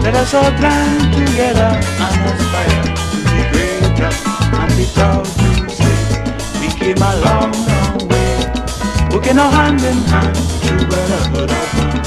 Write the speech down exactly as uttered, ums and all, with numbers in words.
Let us all plan together and aspire to be greater and be proud to say we came a long, long way, working our hand in hand through brotherhood of man.